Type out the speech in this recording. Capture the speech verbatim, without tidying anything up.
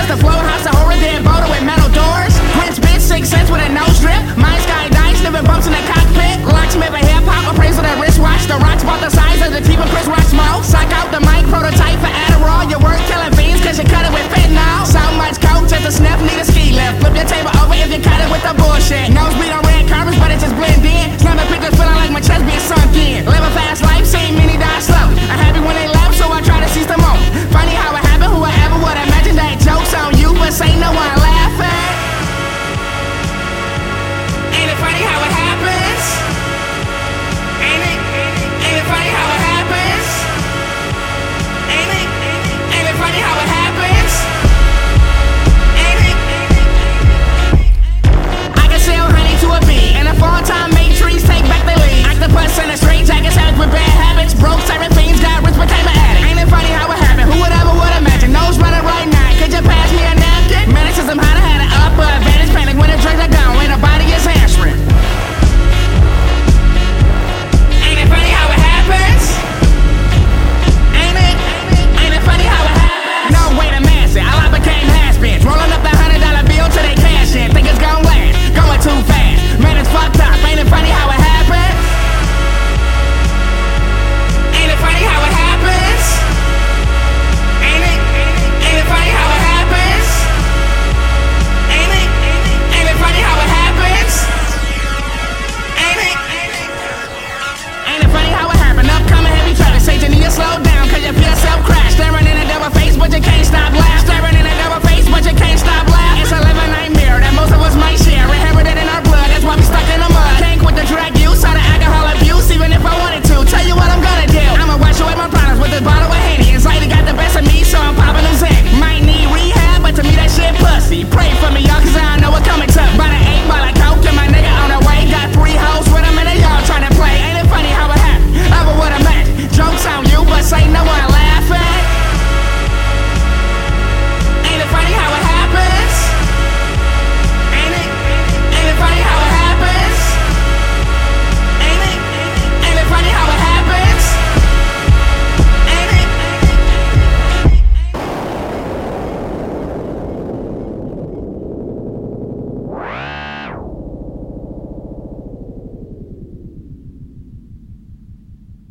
The float house, a horror dead boulder with metal doors. Prince bitch, six cents with a nose drip. Mine sky dice, living bumps in the cockpit. Locksmith a hip hop, appraisal that wristwatch. The rocks about the size of the team of Chris Rock smoke. Sock out the mic, proto